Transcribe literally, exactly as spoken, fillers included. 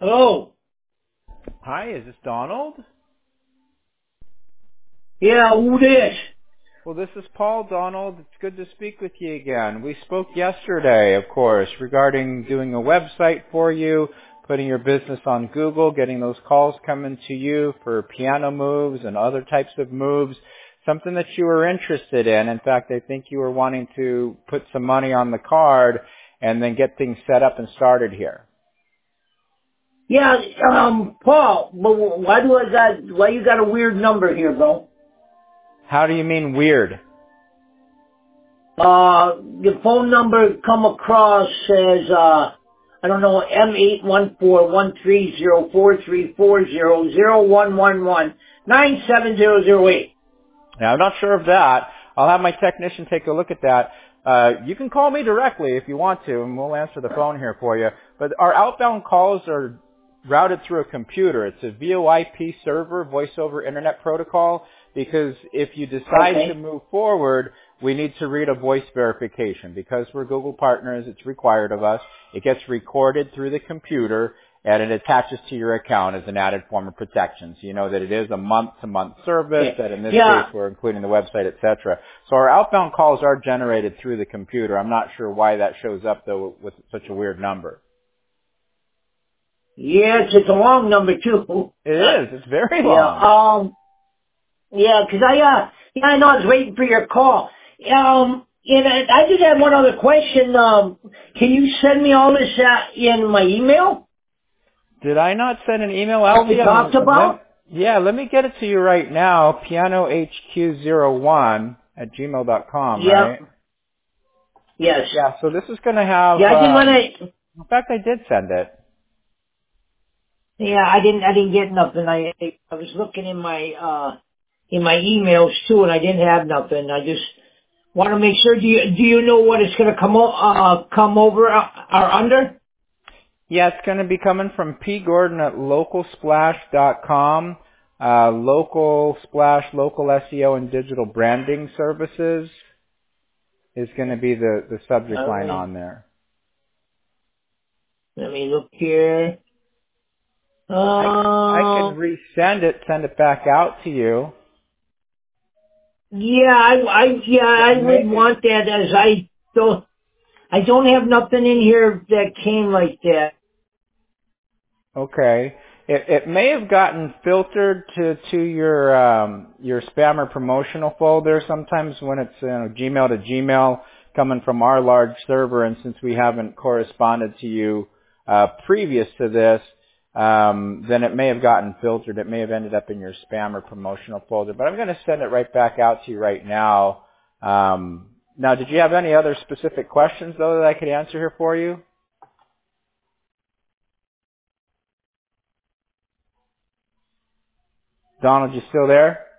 Hello. Hi, is this Donald? Yeah, who this? Well, this is Paul, Donald. It's good to speak with you again. We spoke yesterday, of course, regarding doing a website for you, putting your business on Google, getting those calls coming to you for piano moves and other types of moves, something that you were interested in. In fact, I think you were wanting to put some money on the card and then get things set up and started here. Yeah, um, Paul. But why do I got? Why you got a weird number here, bro? How do you mean weird? Uh, your phone number come across as uh, I don't know, M eight one four one three zero four three four zero zero one one one nine seven zero zero eight. Now, I'm not sure of that. I'll have my technician take a look at that. Uh, you can call me directly if you want to, and we'll answer the phone here for you. But our outbound calls are routed through a computer. It's a VoIP server, voice over internet protocol, because if you decide to Okay. move forward, we need to read a voice verification. Because we're Google partners, it's required of us. It gets recorded through the computer, and it attaches to your account as an added form of protection. So you know that it is a month-to-month service, Okay. that in this Yeah. case we're including the website, et cetera. So our outbound calls are generated through the computer. I'm not sure why that shows up, though, with such a weird number. Yes, it's a long number too. It is. It's very Yeah. long. Um. Yeah, 'cause I, uh, yeah, I know I was waiting for your call. Um, and I, I just had one other question. Um, can you send me all this uh, in my email? Did I not send an email What out to we you? I talked mean, let, about? yeah, let me get it to you right now. piano h q zero one at gmail dot com, Yeah. right? Yes. Yeah, so this is going to have, Yeah, I didn't want um, to. in fact, I did send it. Yeah, I didn't. I didn't get nothing. I I was looking in my uh in my emails too, and I didn't have nothing. I just want to make sure. Do you do you know what it's going to come o- uh come over uh, or under? Yeah, it's going to be coming from P. Gordon at local splash dot com. Uh, local splash, local S E O and digital branding services is going to be the, the subject All line right. on there. Let me look here. I, I Um. can resend it, send it back out to you. Yeah, I, I, yeah, It I would may, want that as I don't, I don't have nothing in here that came like that. okay. It, it may have gotten filtered to, to your, um, your spam or promotional folder sometimes when it's, you know, Gmail to Gmail coming from our large server, and since we haven't corresponded to you, uh, previous to this, um, then it may have gotten filtered. It may have ended up in your spam or promotional folder, but I'm going to send it right back out to you right now. Um, now, did you have any other specific questions though that I could answer here for you? Donald, you still there?